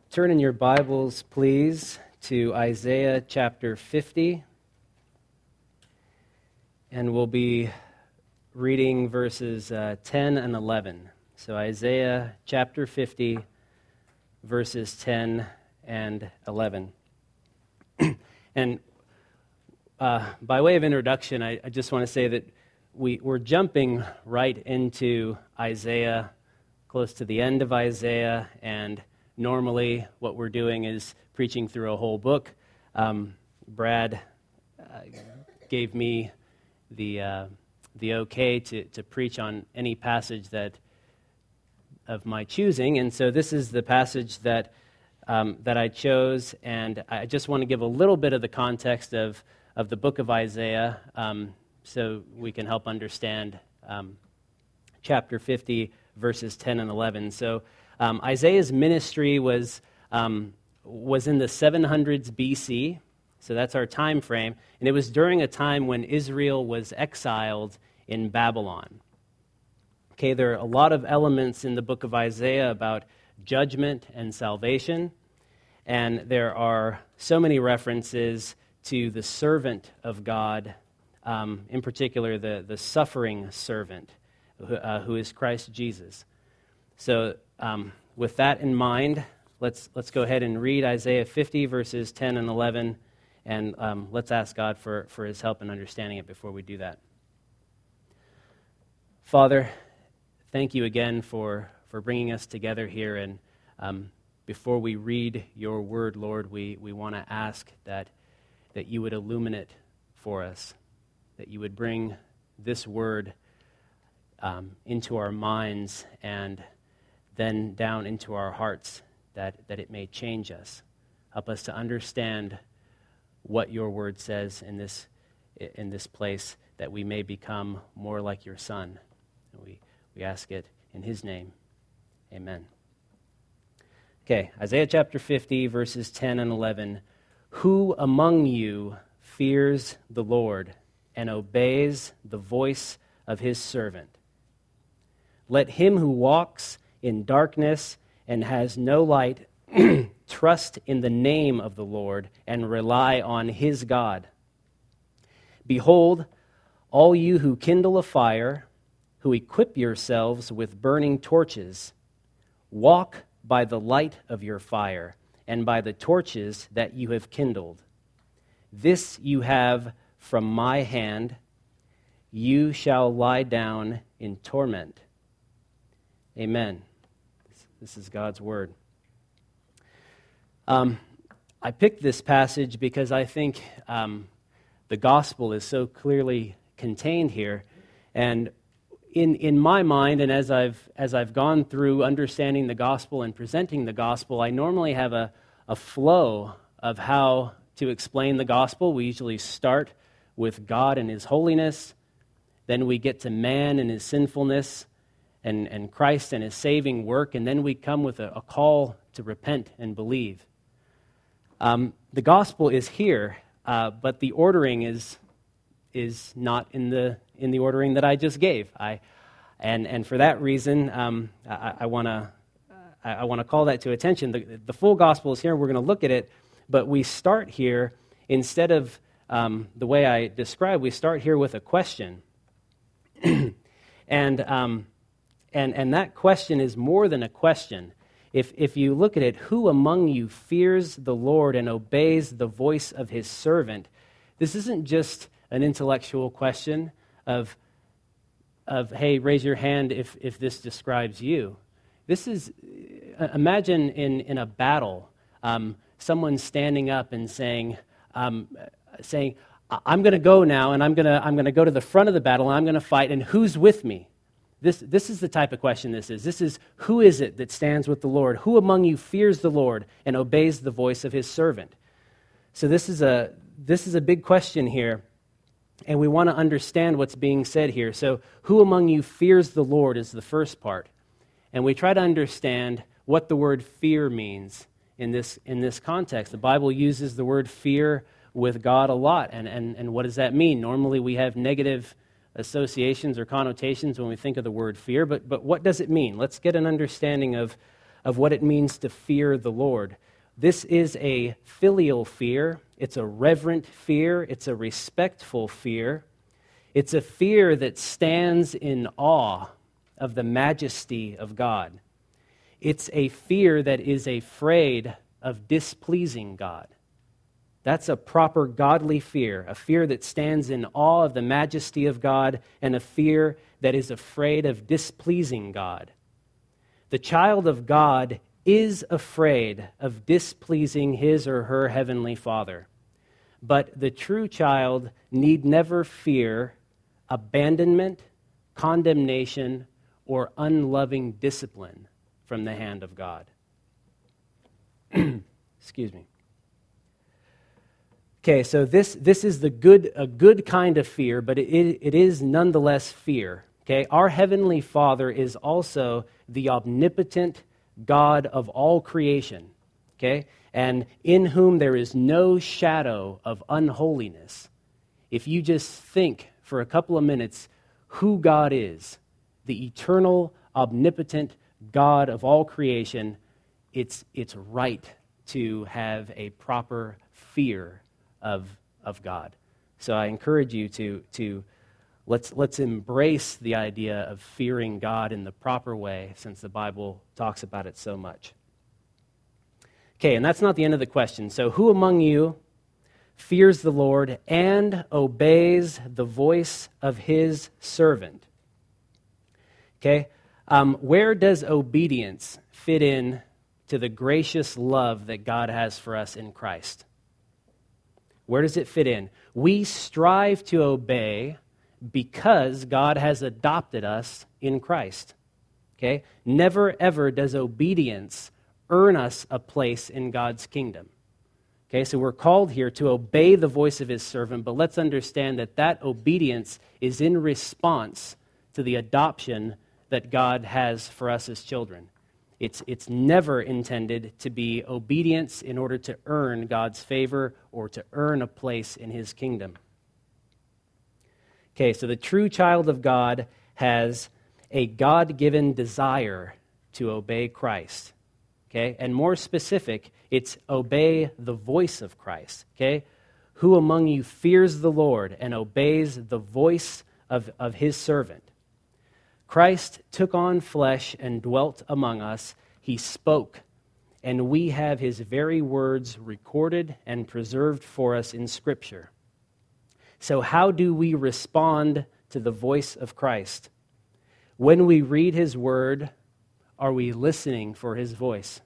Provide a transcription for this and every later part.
Turn in your Bibles, please, to Isaiah chapter 50, and we'll be reading verses 10 and 11. So Isaiah chapter 50, verses 10 and 11. And by way of introduction, I just want to say that we're jumping right into Isaiah, close to the end of Isaiah, and normally what we're doing is preaching through a whole book. Brad gave me the okay to preach on any passage that of my choosing, and so this is the passage that I chose, and I just want to give a little bit of the context of the book of Isaiah, so we can help understand chapter 50, verses 10 and 11. So Isaiah's ministry was in the 700s BC, so that's our time frame, and it was during a time when Israel was exiled in Babylon. Okay, there are a lot of elements in the book of Isaiah about judgment and salvation, and there are so many references to the servant of God, in particular the suffering servant, who is Christ Jesus. So with that in mind, let's go ahead and read Isaiah 50, verses 10 and 11, and let's ask God for his help in understanding it before we do that. Father, thank you again for bringing us together here, and before we read your word, Lord, we want to ask that you would illuminate for us, that you would bring this word into our minds and then down into our hearts, that it may change us. Help us to understand what your word says in this place, that we may become more like your Son. We ask it in his name. Amen. Okay, Isaiah chapter 50, verses 10 and 11. Who among you fears the Lord and obeys the voice of his servant? Let him who walks in darkness and has no light trust in the name of the Lord and rely on his God. Behold, all you who kindle a fire, who equip yourselves with burning torches, walk by the light of your fire and by the torches that you have kindled. This you have from my hand. You shall lie down in torment. Amen. This is God's word. I picked this passage because I think the gospel is so clearly contained here, and in my mind, and as I've gone through understanding the gospel and presenting the gospel, I normally have a flow of how to explain the gospel. We usually start with God and his holiness, then we get to man and his sinfulness, and Christ and his saving work, and then we come with a call to repent and believe. The gospel is here, but the ordering is not in the ordering that I just gave. And for that reason, I want to call that to attention. The full gospel is here. We're going to look at it, but we start here instead of the way I described. We start here with a question, and that question is more than a question. If you look at it, who among you fears the Lord and obeys the voice of his servant? This isn't just an intellectual question of hey, raise your hand if this describes you. This is, imagine in a battle, someone standing up and saying, I'm going to go now, and I'm going to go to the front of the battle, and I'm going to fight, and who's with me? This is the type of question this is. This is, who is it that stands with the Lord? Who among you fears the Lord and obeys the voice of his servant? So this is a big question here, and we want to understand what's being said here. So who among you fears the Lord is the first part. And we try to understand what the word fear means in this context. The Bible uses the word fear with God a lot, and what does that mean? Normally we have negative associations or connotations when we think of the word fear, but what does it mean? Let's get an understanding of of what it means to fear the Lord. This is a filial fear. It's a reverent fear. It's a respectful fear. It's a fear that stands in awe of the majesty of God. It's a fear that is afraid of displeasing God. That's a proper godly fear, a fear that stands in awe of the majesty of God, and a fear that is afraid of displeasing God. The child of God is afraid of displeasing his or her heavenly Father. But the true child need never fear abandonment, condemnation, or unloving discipline from the hand of God. Excuse me. Okay, so this is a good kind of fear, but it is nonetheless fear. Okay, our Heavenly Father is also the omnipotent God of all creation. Okay, and in whom there is no shadow of unholiness. If you just think for a couple of minutes who God is, the eternal, omnipotent God of all creation, it's right to have a proper fear of God. So I encourage you to let's embrace the idea of fearing God in the proper way, since the Bible talks about it so much. Okay, and that's not the end of the question. So who among you fears the Lord and obeys the voice of his servant? Okay, where does obedience fit in to the gracious love that God has for us in Christ? Where does it fit in? We strive to obey because God has adopted us in Christ. Okay? Never ever does obedience earn us a place in God's kingdom. Okay, so we're called here to obey the voice of his servant, but let's understand that obedience is in response to the adoption that God has for us as children. It's never intended to be obedience in order to earn God's favor or to earn a place in his kingdom. Okay, so the true child of God has a God-given desire to obey Christ. Okay, and more specific, it's obey the voice of Christ. Okay, who among you fears the Lord and obeys the voice of his servant? Christ took on flesh and dwelt among us. He spoke, and we have his very words recorded and preserved for us in Scripture. So how do we respond to the voice of Christ? When we read his word, are we listening for his voice?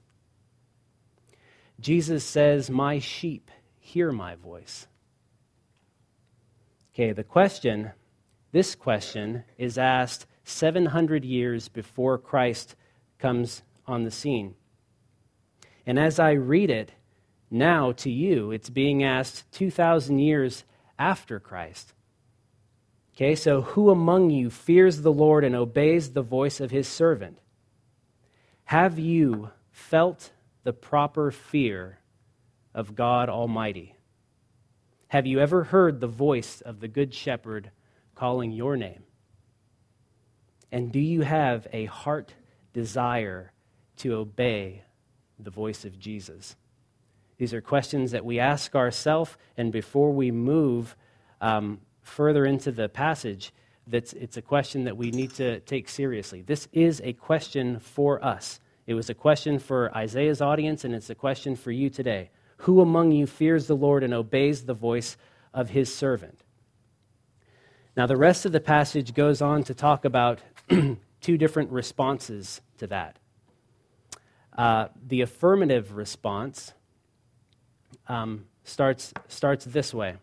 Jesus says, "My sheep hear my voice." Okay, this question is asked 700 years before Christ comes on the scene. And as I read it now to you, it's being asked 2,000 years after Christ. Okay, so who among you fears the Lord and obeys the voice of his servant? Have you felt the proper fear of God Almighty? Have you ever heard the voice of the Good Shepherd calling your name? And do you have a heart desire to obey the voice of Jesus? These are questions that we ask ourselves, and before we move further into the passage, it's a question that we need to take seriously. This is a question for us. It was a question for Isaiah's audience, and it's a question for you today. Who among you fears the Lord and obeys the voice of his servant? Now, the rest of the passage goes on to talk about two different responses to that. The affirmative response starts this way.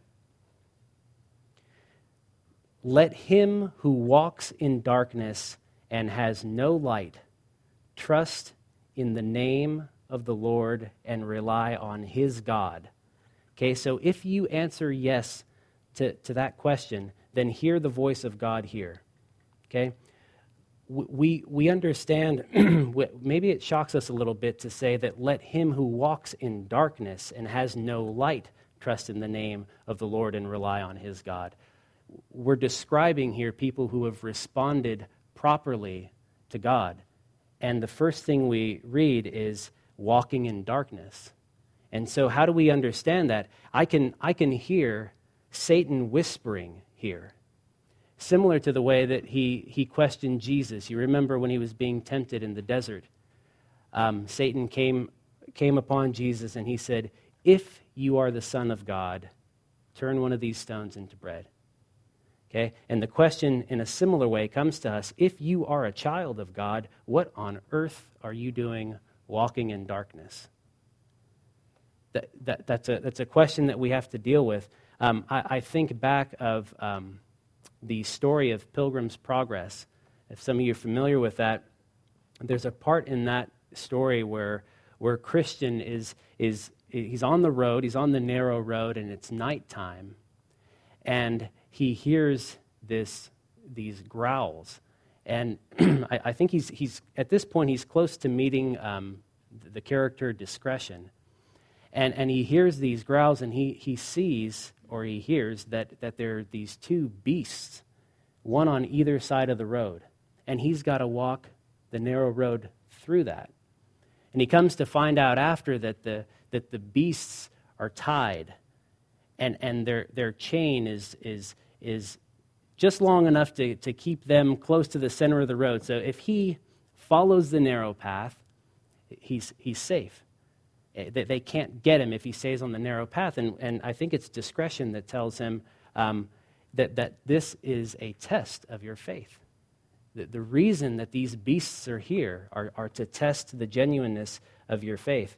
Let him who walks in darkness and has no light trust in the name of the Lord and rely on his God. Okay, so if you answer yes to that question, then hear the voice of God here. Okay? We understand, maybe it shocks us a little bit to say that let him who walks in darkness and has no light trust in the name of the Lord and rely on his God. We're describing here people who have responded properly to God. And the first thing we read is walking in darkness. And so how do we understand that? I can hear Satan whispering here, similar to the way that he questioned Jesus. You remember when he was being tempted in the desert, Satan came upon Jesus and he said, "If you are the Son of God, turn one of these stones into bread." Okay? And the question in a similar way comes to us, if you are a child of God, what on earth are you doing walking in darkness? That's a question that we have to deal with. I think back of the story of Pilgrim's Progress. If some of you are familiar with that, there's a part in that story where Christian he's on the road, he's on the narrow road, and it's nighttime, and he hears these growls, and I think he's at this point he's close to meeting the character Discretion, and he hears these growls, and he sees or he hears that there are these two beasts, one on either side of the road, and he's got to walk the narrow road through that, and he comes to find out after that the beasts are tied. And their chain is just long enough to keep them close to the center of the road. So if he follows the narrow path, he's safe. They can't get him if he stays on the narrow path. And I think it's Discretion that tells him that this is a test of your faith. The reason that these beasts are here are to test the genuineness of your faith.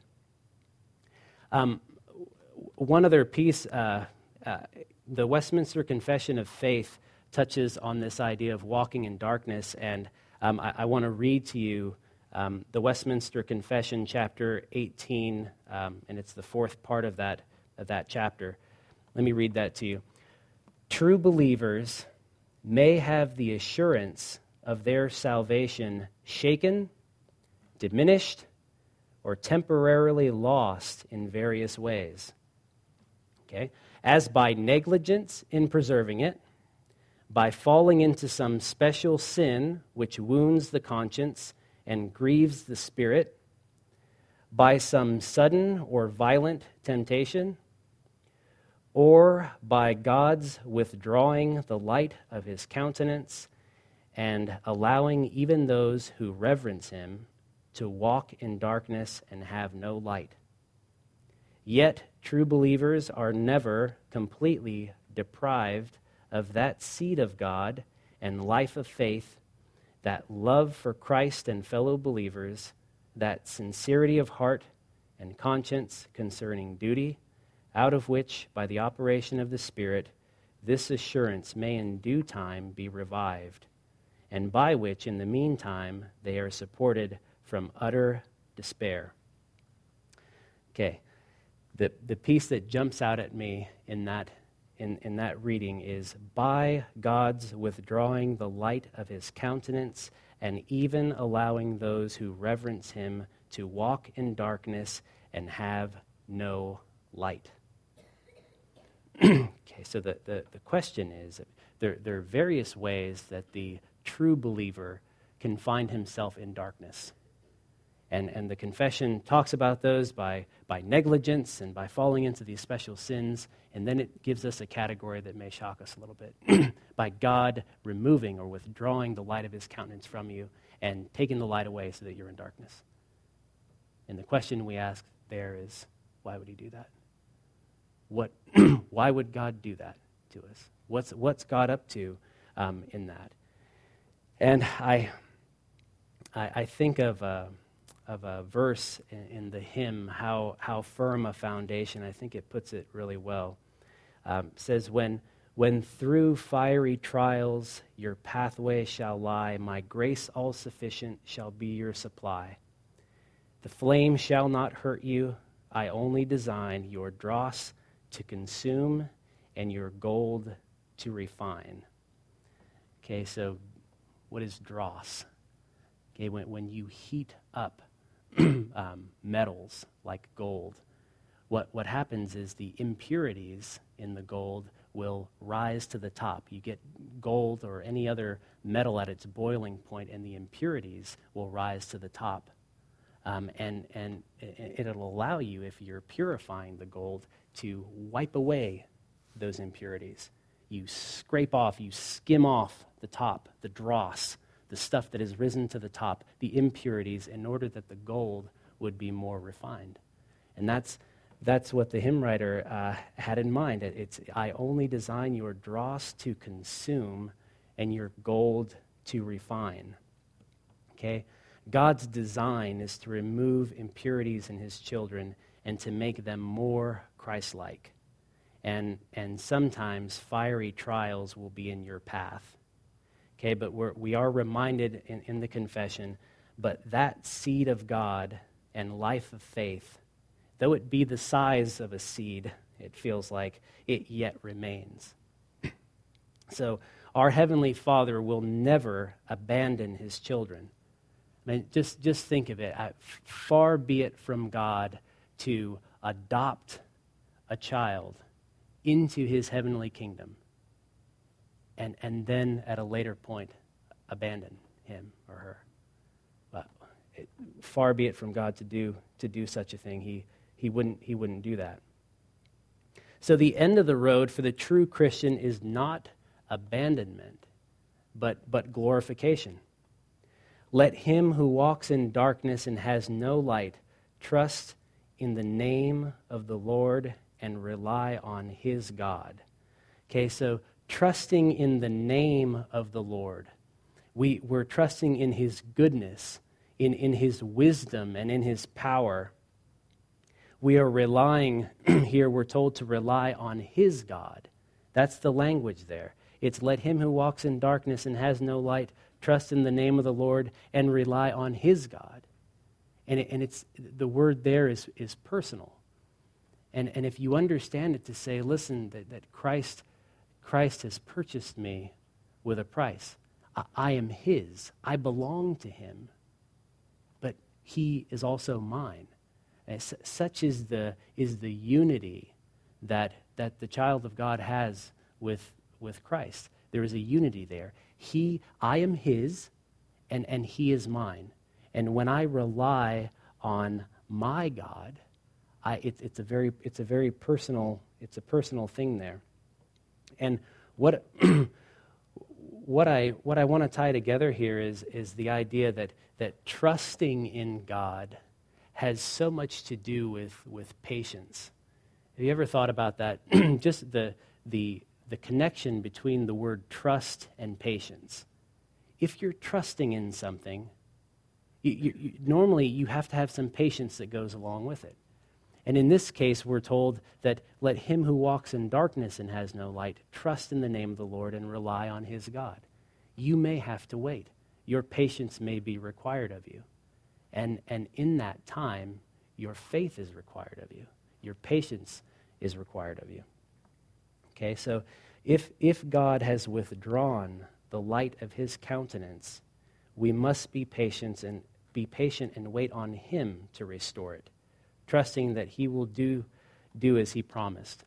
One other piece, the Westminster Confession of Faith touches on this idea of walking in darkness, and I want to read to you the Westminster Confession, chapter 18, and it's the fourth part of that chapter. Let me read that to you. True believers may have the assurance of their salvation shaken, diminished, or temporarily lost in various ways. Okay? As by negligence in preserving it, by falling into some special sin which wounds the conscience and grieves the spirit, by some sudden or violent temptation, or by God's withdrawing the light of his countenance and allowing even those who reverence him to walk in darkness and have no light. Yet true believers are never completely deprived of that seed of God and life of faith, that love for Christ and fellow believers, that sincerity of heart and conscience concerning duty, out of which, by the operation of the Spirit, this assurance may in due time be revived, and by which, in the meantime, they are supported from utter despair. Okay, the piece that jumps out at me in that reading is, by God's withdrawing the light of his countenance and even allowing those who reverence him to walk in darkness and have no light. Okay, so the question is, there are various ways that the true believer can find himself in darkness. And the confession talks about those by negligence and by falling into these special sins, and then it gives us a category that may shock us a little bit. By God removing or withdrawing the light of his countenance from you and taking the light away so that you're in darkness. And the question we ask there is, why would he do that? Why would God do that to us? What's God up to in that? And I think of a verse in the hymn, how firm a foundation. I think it puts it really well. It says, when through fiery trials your pathway shall lie, my grace all sufficient shall be your supply. The flame shall not hurt you. I only design your dross to consume and your gold to refine. Okay, so what is dross? Okay, when you heat up metals like gold, what happens is the impurities in the gold will rise to the top. You get gold or any other metal at its boiling point, and the impurities will rise to the top. And it'll allow you, if you're purifying the gold, to wipe away those impurities. You scrape off, you skim off the top, the dross, the stuff that has risen to the top, the impurities, in order that the gold would be more refined. And that's what the hymn writer had in mind. It's, I only design your dross to consume and your gold to refine. Okay? God's design is to remove impurities in his children and to make them more Christ-like. And sometimes fiery trials will be in your path. Okay, but we are reminded in the confession, but that seed of God and life of faith, though it be the size of a seed, it feels like, it yet remains. So our Heavenly Father will never abandon his children. I mean, just think of it. Far be it from God to adopt a child into his heavenly kingdom and then at a later point abandon him or her. But far be it from God to do such a thing. He wouldn't do that. So the end of the road for the true Christian is not abandonment, but glorification. Let him who walks in darkness and has no light trust in the name of the Lord and rely on his God. Okay, so trusting in the name of the Lord. We're trusting in his goodness, in his wisdom, and in his power. We are relying, here we're told to rely on his God. That's the language there. It's let him who walks in darkness and has no light trust in the name of the Lord and rely on his God. And it's the word there is personal. And if you understand it to say, listen, that Christ has purchased me with a price. I am his. I belong to him. But he is also mine. And such is the unity that the child of God has with Christ. There is a unity there. I am his, and he is mine. And when I rely on my God, it's a very personal thing there. And what I want to tie together here is the idea that trusting in God has so much to do with patience. Have you ever thought about that? Just the connection between the word trust and patience. If you're trusting in something, normally you have to have some patience that goes along with it. And in this case, we're told that let him who walks in darkness and has no light trust in the name of the Lord and rely on his God. You may have to wait. Your patience may be required of you. And in that time, your faith is required of you. Your patience is required of you. Okay, so if God has withdrawn the light of his countenance, we must be patient and wait on him to restore it, trusting that he will do as he promised.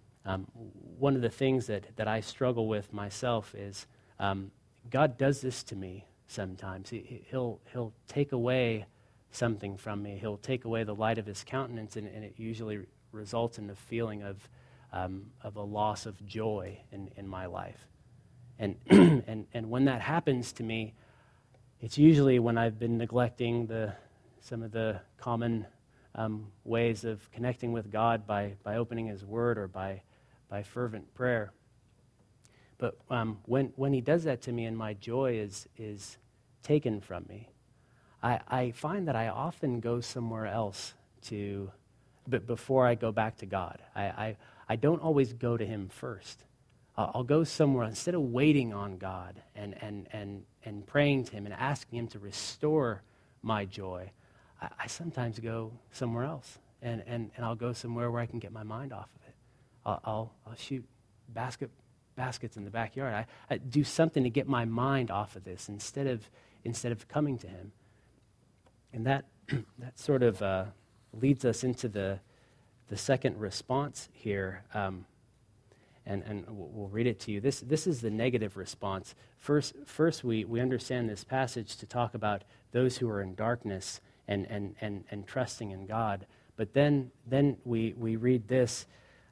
One of the things that I struggle with myself is God does this to me sometimes. He'll take away something from me. He'll take away the light of his countenance, and it usually results in a feeling of a loss of joy in my life. And and when that happens to me, it's usually when I've been neglecting some of the common ways of connecting with God by opening his word or by fervent prayer. But when he does that to me and my joy is taken from me, I find that I often go somewhere else but before I go back to God. I don't always go to him first. I'll go somewhere instead of waiting on God and praying to him and asking him to restore my joy. I sometimes go somewhere else, and I'll go somewhere where I can get my mind off of it. I'll shoot baskets in the backyard. I do something to get my mind off of this instead of coming to him. And that sort of leads us into the second response here. and we'll read it to you. This is the negative response. First we understand this passage to talk about those who are in darkness and trusting in God. But then we read this,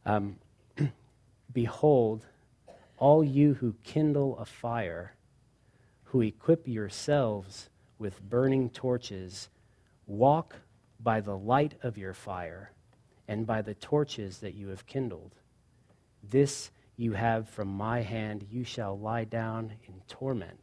behold, all you who kindle a fire, who equip yourselves with burning torches, walk by the light of your fire and by the torches that you have kindled. This you have from my hand, you shall lie down in torment.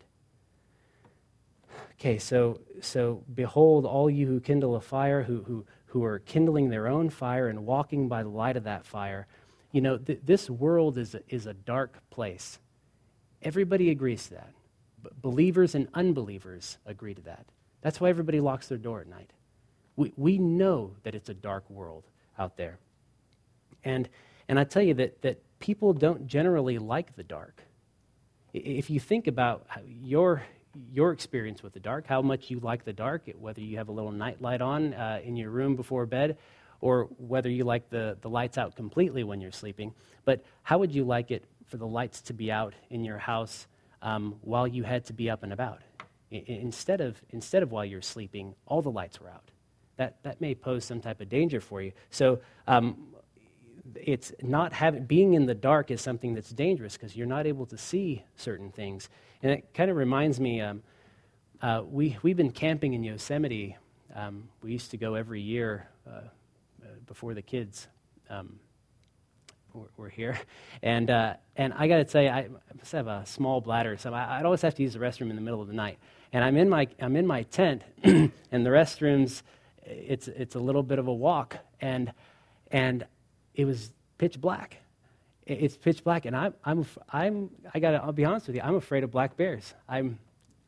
Okay, so behold, all you who kindle a fire, who are kindling their own fire and walking by the light of that fire. You know, this world is a dark place. Everybody agrees to that. Believers and unbelievers agree to that. That's why everybody locks their door at night. We know that it's a dark world out there. And I tell you that people don't generally like the dark. If you think about your experience with the dark, how much you like the dark, whether you have a little night light on in your room before bed, or whether you like the lights out completely when you're sleeping, but how would you like it for the lights to be out in your house while you had to be up and about? Instead of while you're sleeping, all the lights were out. That may pose some type of danger for you. So it's not being in the dark is something that's dangerous because you're not able to see certain things. And it kind of reminds me, we've been camping in Yosemite. We used to go every year before the kids were here. And I got to tell you, I must have a small bladder, so I'd always have to use the restroom in the middle of the night. And I'm in my tent, and the restrooms, it's a little bit of a walk, and it was pitch black. It's pitch black, and I'll be honest with you, I'm afraid of black bears. I'm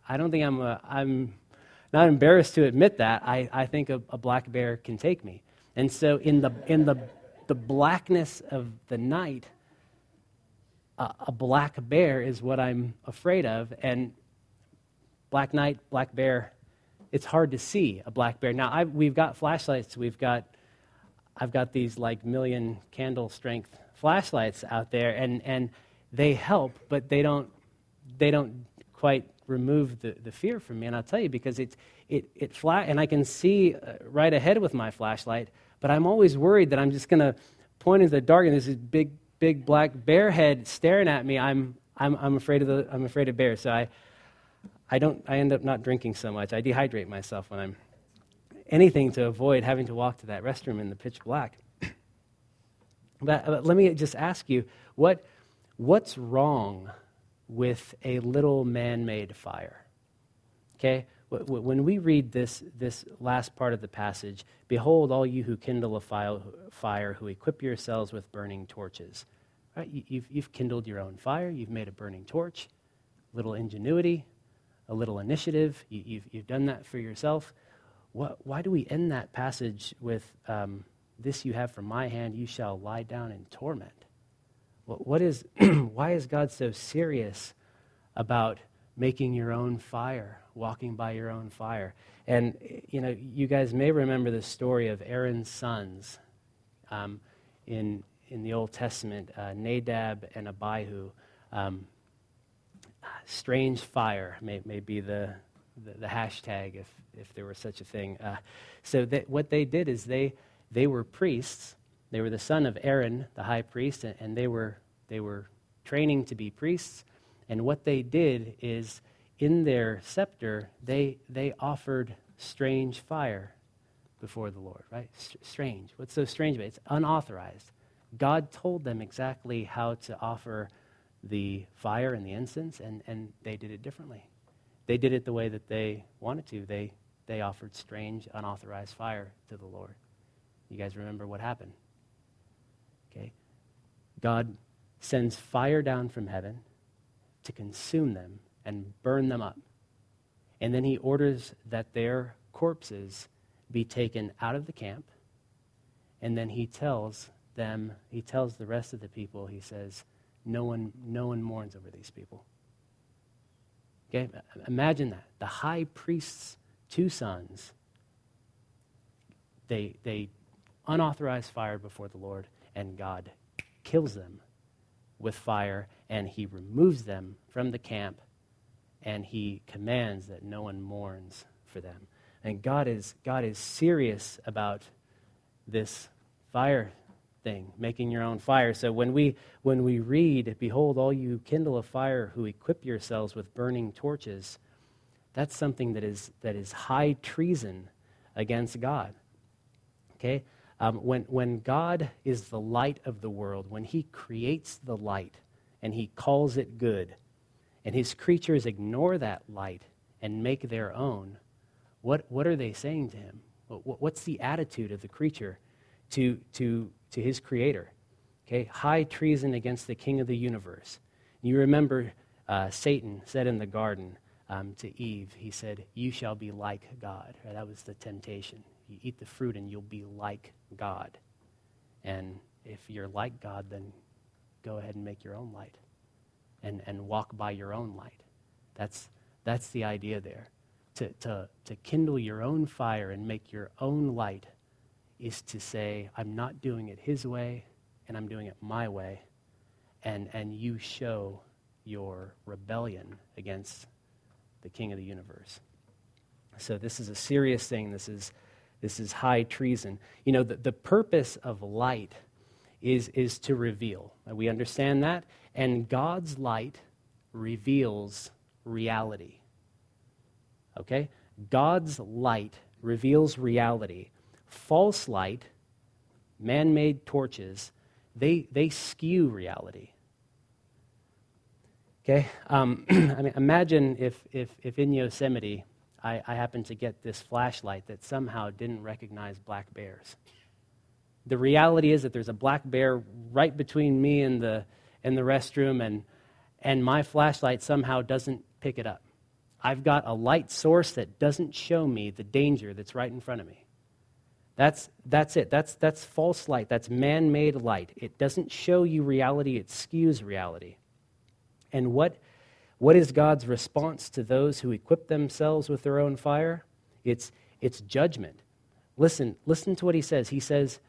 not embarrassed to admit that. I think a black bear can take me. And so in the blackness of the night, a black bear is what I'm afraid of. And black night, black bear, it's hard to see a black bear. Now we've got flashlights. I've got these like million candle strength flashlights out there, and they help, but they don't quite remove the fear from me. And I'll tell you, because it and I can see right ahead with my flashlight, but I'm always worried that I'm just going to point into the dark and there's this big black bear head staring at me. I'm afraid of bears. So I end up not drinking so much. I dehydrate myself when I'm anything to avoid having to walk to that restroom in the pitch black. But let me just ask you, what's wrong with a little man-made fire? Okay? When we read this last part of the passage, behold, all you who kindle a fire, who equip yourselves with burning torches. Right? You've kindled your own fire. You've made a burning torch. A little ingenuity, a little initiative. You've done that for yourself. Why do we end that passage with, this you have from my hand, you shall lie down in torment? Why is God so serious about making your own fire, walking by your own fire? And, you guys may remember the story of Aaron's sons in the Old Testament, Nadab and Abihu. Strange fire may be the hashtag if there were such a thing. So what they did is they were priests. They were the son of Aaron, the high priest, and they were training to be priests. And what they did is, in their scepter, they offered strange fire before the Lord, right? Strange. What's so strange about it? It's unauthorized. God told them exactly how to offer the fire and the incense, and they did it differently. They did it the way that they wanted to. They offered strange, unauthorized fire to the Lord. You guys remember what happened? Okay. God sends fire down from heaven to consume them and burn them up. And then he orders that their corpses be taken out of the camp. And then he tells the rest of the people, he says, no one mourns over these people. Okay? Imagine that. The high priest's two sons, they unauthorized fire before the Lord, and God kills them with fire, and he removes them from the camp, and he commands that no one mourns for them. And God is serious about this fire thing, making your own fire. So when we read, "Behold, all you kindle a fire who equip yourselves with burning torches," that's something that is high treason against God. Okay? When God is the light of the world, when he creates the light and he calls it good, and his creatures ignore that light and make their own, what are they saying to him? What's the attitude of the creature to his creator? Okay, high treason against the king of the universe. You remember Satan said in the garden to Eve, he said, "You shall be like God." Right? That was the temptation. You eat the fruit and you'll be like God. And if you're like God, then go ahead and make your own light and walk by your own light. That's the idea there. To kindle your own fire and make your own light is to say, I'm not doing it his way, and I'm doing it my way, and you show your rebellion against the king of the universe. So this is a serious thing. This is high treason. You know, the purpose of light is to reveal. We understand that, and God's light reveals reality. Okay? God's light reveals reality. False light, man-made torches, they skew reality. Okay? I mean, imagine if in Yosemite I happened to get this flashlight that somehow didn't recognize black bears. The reality is that there's a black bear right between me and the restroom, and my flashlight somehow doesn't pick it up. I've got a light source that doesn't show me the danger that's right in front of me. That's it. That's false light. That's man-made light. It doesn't show you reality. It skews reality. And what is God's response to those who equip themselves with their own fire? It's judgment. Listen to what he says. He says,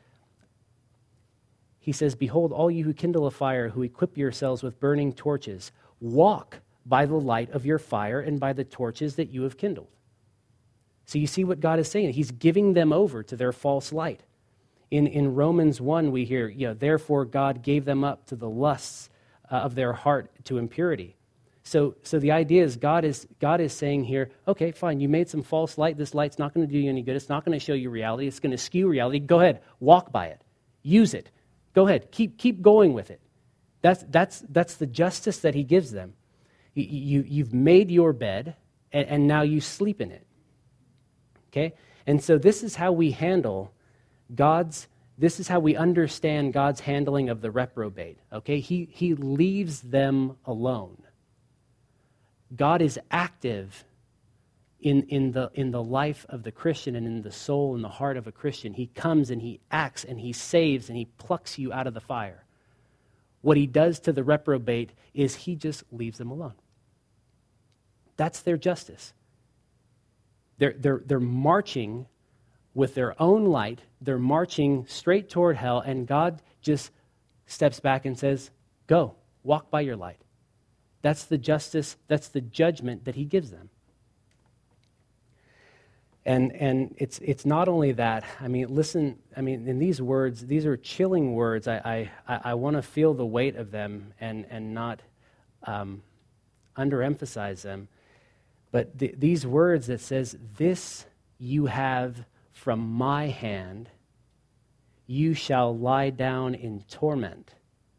"Behold, all you who kindle a fire, who equip yourselves with burning torches, walk by the light of your fire and by the torches that you have kindled." So you see what God is saying. He's giving them over to their false light. In Romans 1, we hear, therefore God gave them up to the lusts of their heart to impurity. So the idea is God is saying here, okay, fine, you made some false light. This light's not going to do you any good. It's not going to show you reality. It's going to skew reality. Go ahead, walk by it. Use it. Go ahead, keep going with it. That's the justice that he gives them. You've made your bed, and now you sleep in it. Okay? And so this is how we handle this is how we understand God's handling of the reprobate. Okay? He leaves them alone. God is active in the life of the Christian and in the soul and the heart of a Christian. He comes and he acts and he saves and he plucks you out of the fire. What he does to the reprobate is he just leaves them alone. That's their justice. They're marching with their own light. They're marching straight toward hell, and God just steps back and says, "Go, walk by your light." That's the justice, that's the judgment that he gives them. And it's not only that. I mean, listen, in these words, these are chilling words. I want to feel the weight of them and not underemphasize them. But these words that says, "This you have from my hand, you shall lie down in torment."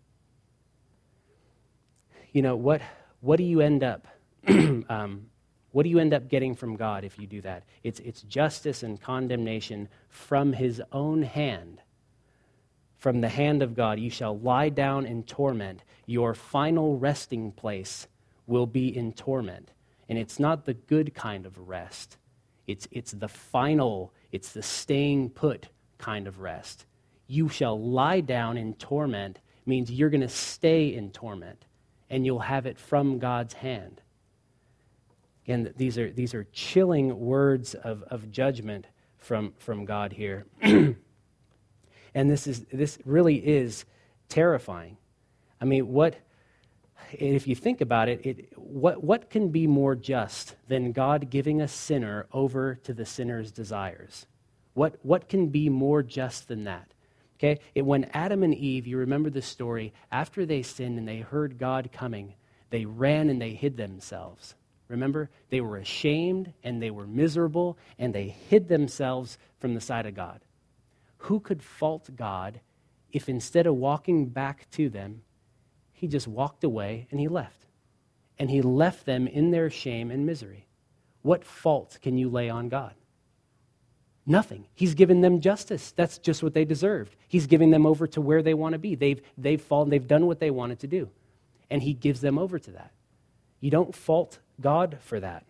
You know, what do you end up what do you end up getting from God if you do that? It's justice and condemnation from his own hand. From the hand of God, you shall lie down in torment. Your final resting place will be in torment. And it's not the good kind of rest. It's the final, it's the staying put kind of rest. You shall lie down in torment means you're going to stay in torment, and you'll have it from God's hand. Again, these are chilling words of judgment from God here. And this really is terrifying. I mean, if you think about it, what can be more just than God giving a sinner over to the sinner's desires? What can be more just than that? Okay, when Adam and Eve, you remember the story, after they sinned and they heard God coming, they ran and they hid themselves. Remember? They were ashamed and they were miserable and they hid themselves from the sight of God. Who could fault God if instead of walking back to them, he just walked away and he left? And he left them in their shame and misery. What fault can you lay on God? Nothing. He's given them justice. That's just what they deserved. He's giving them over to where they want to be. They've fallen. They've done what they wanted to do. And he gives them over to that. You don't fault God for that.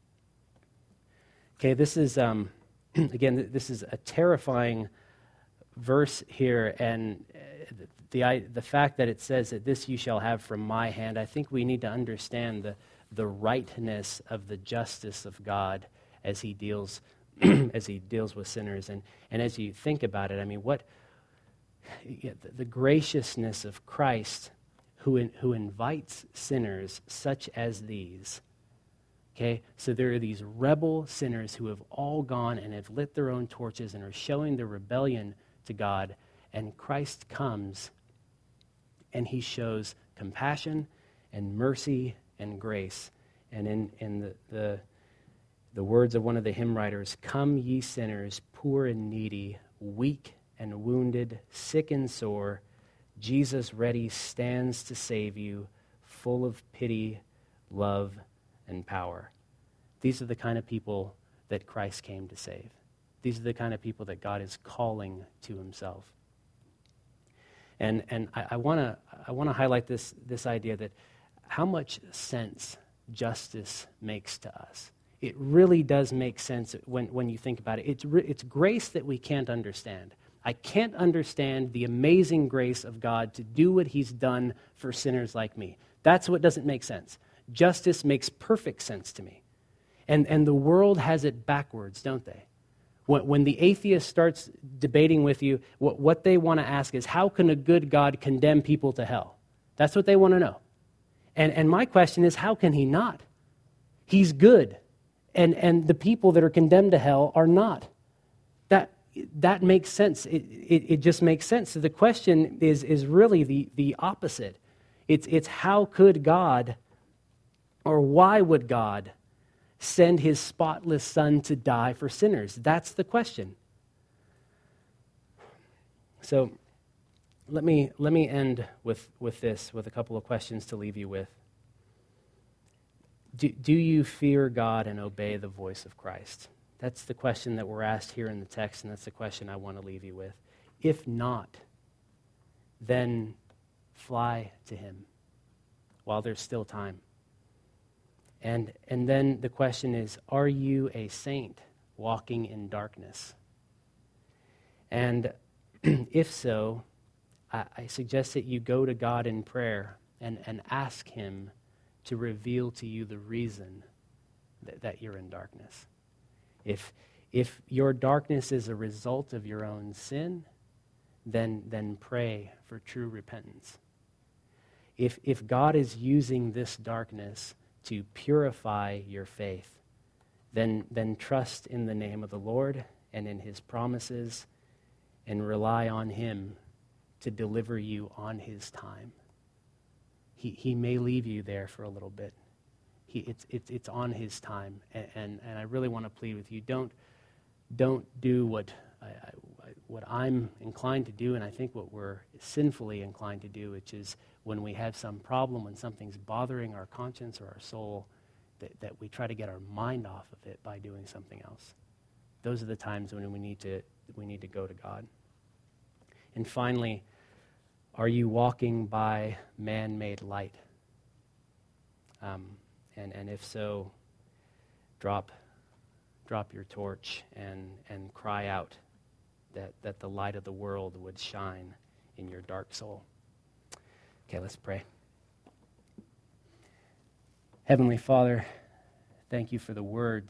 Okay, this is, again, this is a terrifying verse here. And the fact that it says that this you shall have from my hand, I think we need to understand the rightness of the justice of God as he deals as he deals with sinners. And as you think about it, I mean, the graciousness of Christ who invites sinners such as these. Okay, so there are these rebel sinners who have all gone and have lit their own torches and are showing their rebellion to God, and Christ comes and he shows compassion and mercy and grace. And in the words of one of the hymn writers, "Come ye sinners, poor and needy, weak and wounded, sick and sore, Jesus ready stands to save you, full of pity, love, and power." These are the kind of people that Christ came to save. These are the kind of people that God is calling to himself. And I want to highlight this idea that how much sense justice makes to us. It really does make sense when you think about it. It's grace that we can't understand. I can't understand the amazing grace of God to do what he's done for sinners like me. That's what doesn't make sense. Justice makes perfect sense to me. And the world has it backwards, don't they? When the atheist starts debating with you, what they want to ask is, how can a good God condemn people to hell? That's what they want to know. And my question is, how can he not? He's good. And the people that are condemned to hell are not. That makes sense. It just makes sense. So the question is really the opposite. It's how could God, or why would God send his spotless son to die for sinners? That's the question. So let me end with a couple of questions to leave you with. Do you fear God and obey the voice of Christ? That's the question that we're asked here in the text, and that's the question I want to leave you with. If not, then fly to him while there's still time. And then the question is, are you a saint walking in darkness? And if so, I suggest that you go to God in prayer and ask him to reveal to you the reason that you're in darkness. If your darkness is a result of your own sin, then pray for true repentance. If God is using this darkness to purify your faith, then trust in the name of the Lord and in his promises, and rely on him to deliver you on his time. He may leave you there for a little bit. It's on his time, and I really want to plead with you. Don't do what I'm inclined to do, and I think what we're sinfully inclined to do, which is when we have some problem, when something's bothering our conscience or our soul, that we try to get our mind off of it by doing something else. Those are the times when we need to go to God. And finally, are you walking by man-made light? And if so, drop your torch and cry out that the light of the world would shine in your dark soul. Okay, let's pray. Heavenly Father, thank you for the word